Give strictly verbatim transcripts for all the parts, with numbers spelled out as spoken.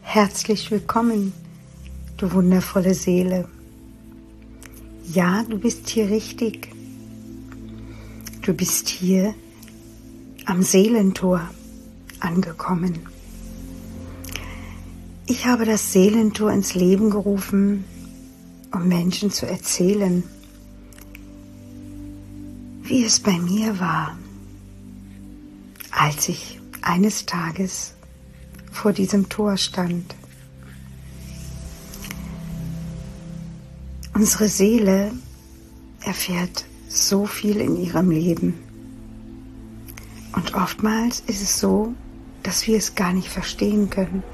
Herzlich willkommen, du wundervolle Seele. Ja, du bist hier richtig. Du bist hier am Seelentor angekommen. Ich habe das Seelentor ins Leben gerufen, um Menschen zu erzählen, wie es bei mir war, als ich eines Tages vor diesem Tor stand. Unsere Seele erfährt so viel in ihrem Leben. Und oftmals ist es so, dass wir es gar nicht verstehen können.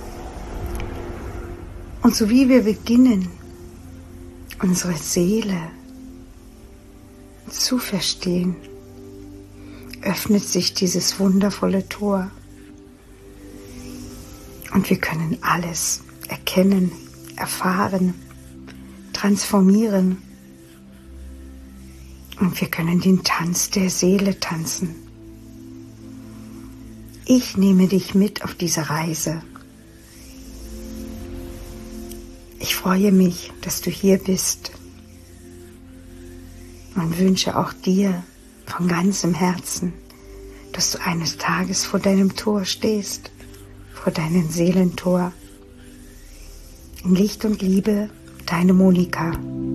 Und so wie wir beginnen, unsere Seele zu verstehen, öffnet sich dieses wundervolle Tor. Und wir können alles erkennen, erfahren, transformieren. Und wir können den Tanz der Seele tanzen. Ich nehme dich mit auf diese Reise. Ich freue mich, dass du hier bist und wünsche auch dir von ganzem Herzen, dass du eines Tages vor deinem Tor stehst, vor deinem Seelentor. In Licht und Liebe, deine Monika.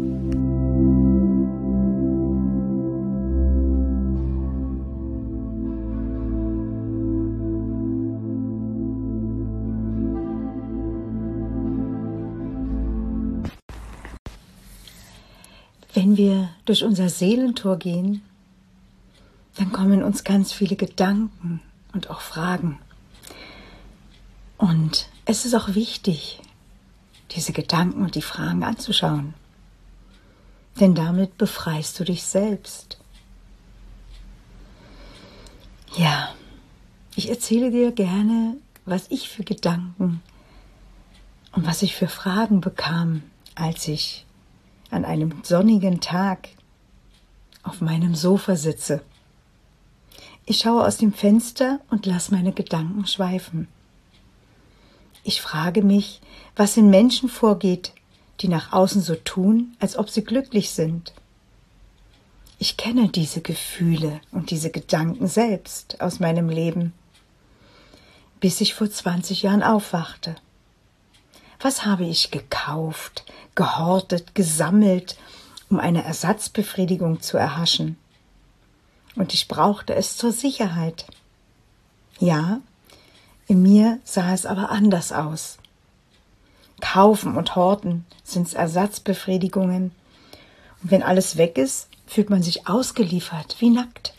Wenn wir durch unser Seelentor gehen, dann kommen uns ganz viele Gedanken und auch Fragen. Und es ist auch wichtig, diese Gedanken und die Fragen anzuschauen. Denn damit befreist du dich selbst. Ja, ich erzähle dir gerne, was ich für Gedanken und was ich für Fragen bekam, als ich an einem sonnigen Tag auf meinem Sofa sitze. Ich schaue aus dem Fenster und lasse meine Gedanken schweifen. Ich frage mich, was in Menschen vorgeht, die nach außen so tun, als ob sie glücklich sind. Ich kenne diese Gefühle und diese Gedanken selbst aus meinem Leben, bis ich vor zwanzig Jahren aufwachte. Was habe ich gekauft, gehortet, gesammelt, um eine Ersatzbefriedigung zu erhaschen? Und ich brauchte es zur Sicherheit. Ja, in mir sah es aber anders aus. Kaufen und Horten sind Ersatzbefriedigungen. Und wenn alles weg ist, fühlt man sich ausgeliefert, wie nackt.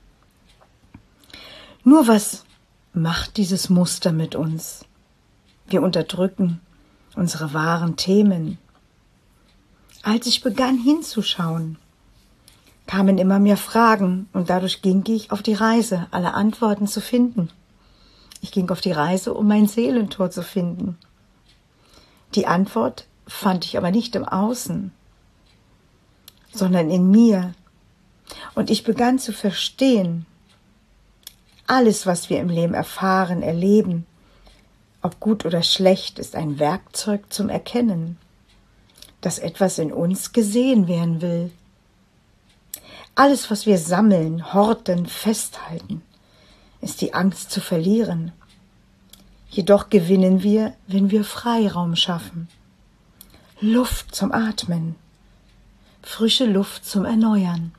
Nur was macht dieses Muster mit uns? Wir unterdrücken unsere wahren Themen. Als ich begann hinzuschauen, kamen immer mehr Fragen und dadurch ging ich auf die Reise, alle Antworten zu finden. Ich ging auf die Reise, um mein Seelentor zu finden. Die Antwort fand ich aber nicht im Außen, sondern in mir. Und ich begann zu verstehen, alles, was wir im Leben erfahren, erleben, ob gut oder schlecht, ist ein Werkzeug zum Erkennen, dass etwas in uns gesehen werden will. Alles, was wir sammeln, horten, festhalten, ist die Angst zu verlieren. Jedoch gewinnen wir, wenn wir Freiraum schaffen. Luft zum Atmen, frische Luft zum Erneuern.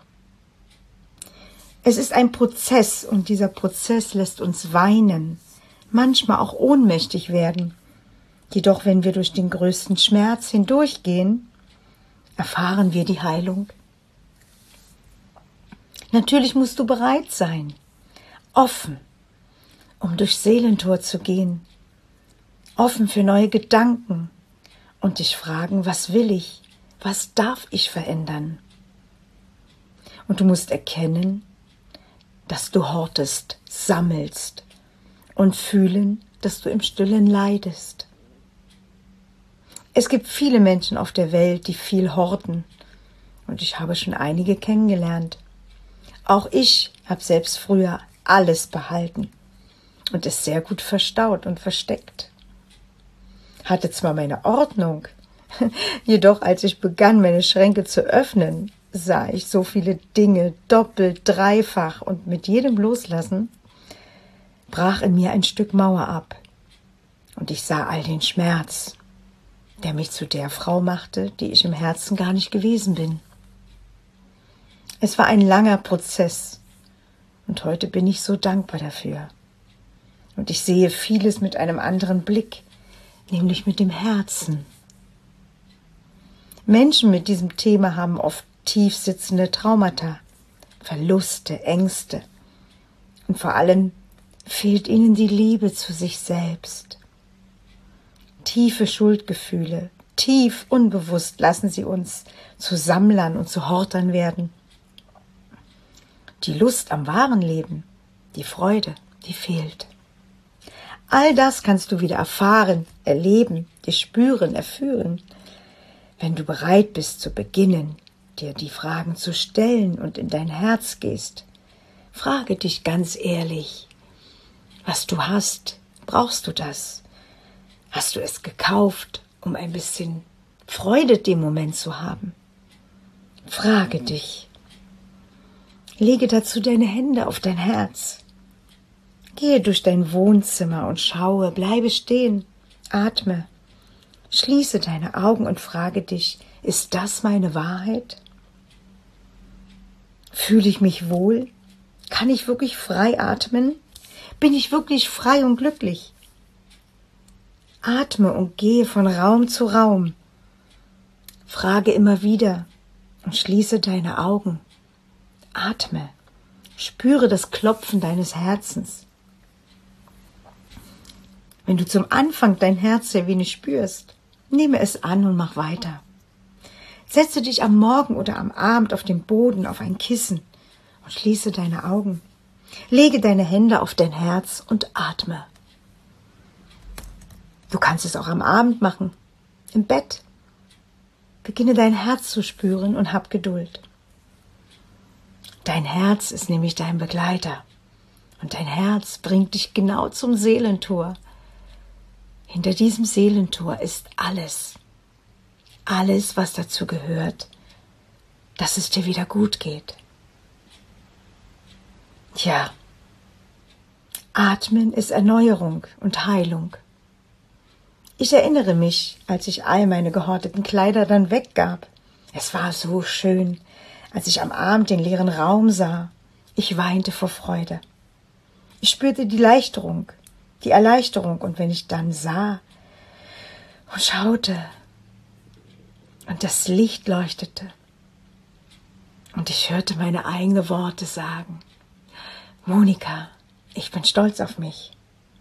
Es ist ein Prozess und dieser Prozess lässt uns weinen, manchmal auch ohnmächtig werden. Jedoch, wenn wir durch den größten Schmerz hindurchgehen, erfahren wir die Heilung. Natürlich musst du bereit sein, offen, um durchs Seelentor zu gehen, offen für neue Gedanken und dich fragen, was will ich, was darf ich verändern? Und du musst erkennen, dass du hortest, sammelst und fühlen, dass du im Stillen leidest. Es gibt viele Menschen auf der Welt, die viel horten und ich habe schon einige kennengelernt. Auch ich habe selbst früher alles behalten und es sehr gut verstaut und versteckt. hatte zwar meine Ordnung, jedoch als ich begann, meine Schränke zu öffnen, sah ich so viele Dinge doppelt, dreifach und mit jedem Loslassen brach in mir ein Stück Mauer ab und ich sah all den Schmerz, der mich zu der Frau machte, die ich im Herzen gar nicht gewesen bin. Es war ein langer Prozess und heute bin ich so dankbar dafür. Und ich sehe vieles mit einem anderen Blick, nämlich mit dem Herzen. Menschen mit diesem Thema haben oft tief sitzende Traumata, Verluste, Ängste und vor allem fehlt ihnen die Liebe zu sich selbst. Tiefe Schuldgefühle, tief unbewusst lassen sie uns zu Sammlern und zu Hortern werden. Die Lust am wahren Leben, die Freude, die fehlt. All das kannst du wieder erfahren, erleben, dir spüren, erfühlen, wenn du bereit bist zu beginnen, dir die Fragen zu stellen und in dein Herz gehst. Frage dich ganz ehrlich, was du hast, brauchst du das? Hast du es gekauft, um ein bisschen Freude dem Moment zu haben? Frage dich. Lege dazu deine Hände auf dein Herz. Gehe durch dein Wohnzimmer und schaue, bleibe stehen, atme. Schließe deine Augen und frage dich, ist das meine Wahrheit? Fühle ich mich wohl? Kann ich wirklich frei atmen? Bin ich wirklich frei und glücklich? Atme und gehe von Raum zu Raum. Frage immer wieder und schließe deine Augen. Atme, spüre das Klopfen deines Herzens. Wenn du zum Anfang dein Herz sehr wenig spürst, nehme es an und mach weiter. Setze dich am Morgen oder am Abend auf den Boden, auf ein Kissen und schließe deine Augen. Lege deine Hände auf dein Herz und atme. Du kannst es auch am Abend machen, im Bett. Beginne dein Herz zu spüren und hab Geduld. Dein Herz ist nämlich dein Begleiter und dein Herz bringt dich genau zum Seelentor. Hinter diesem Seelentor ist alles, alles, was dazu gehört, dass es dir wieder gut geht. Tja, Atmen ist Erneuerung und Heilung. Ich erinnere mich, als ich all meine gehorteten Kleider dann weggab. Es war so schön, als ich am Abend den leeren Raum sah. Ich weinte vor Freude. Ich spürte die Erleichterung, die Erleichterung, und wenn ich dann sah und schaute und das Licht leuchtete und ich hörte meine eigenen Worte sagen, Monika, ich bin stolz auf mich.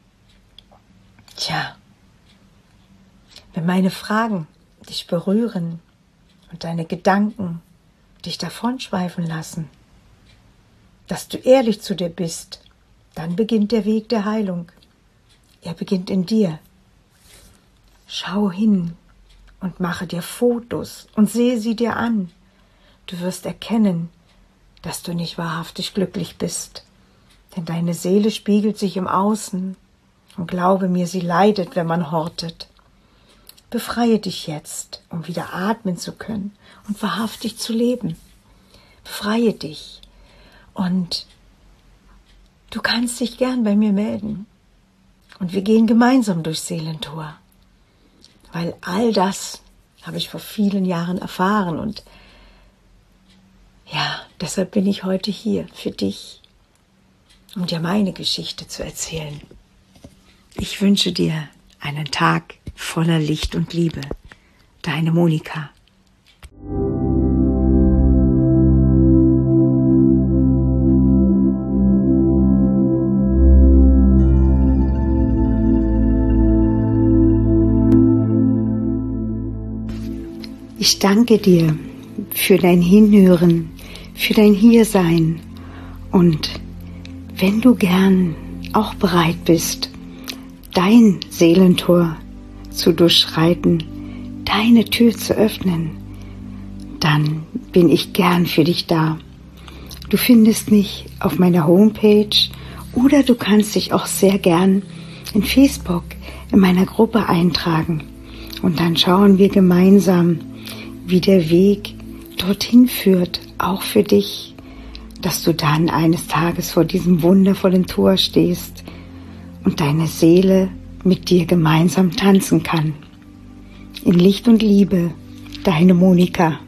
Tja, wenn meine Fragen dich berühren und deine Gedanken dich davonschweifen lassen, dass du ehrlich zu dir bist, dann beginnt der Weg der Heilung. Er beginnt in dir. Schau hin und mache dir Fotos und sehe sie dir an. Du wirst erkennen, dass du nicht wahrhaftig glücklich bist, denn deine Seele spiegelt sich im Außen und glaube mir, sie leidet, wenn man hortet. Befreie dich jetzt, um wieder atmen zu können und wahrhaftig zu leben. Befreie dich und du kannst dich gern bei mir melden und wir gehen gemeinsam durchs Seelentor, weil all das habe ich vor vielen Jahren erfahren und ja, deshalb bin ich heute hier für dich, um dir meine Geschichte zu erzählen. Ich wünsche dir einen Tag voller Licht und Liebe. Deine Monika. Ich danke dir für dein Hinhören, für dein Hiersein und wenn du gern auch bereit bist, dein Seelentor zu durchschreiten, deine Tür zu öffnen, dann bin ich gern für dich da. Du findest mich auf meiner Homepage oder du kannst dich auch sehr gern in Facebook in meiner Gruppe eintragen. Und dann schauen wir gemeinsam, wie der Weg dorthin führt, auch für dich, dass du dann eines Tages vor diesem wundervollen Tor stehst und deine Seele mit dir gemeinsam tanzen kann. In Licht und Liebe, deine Monika.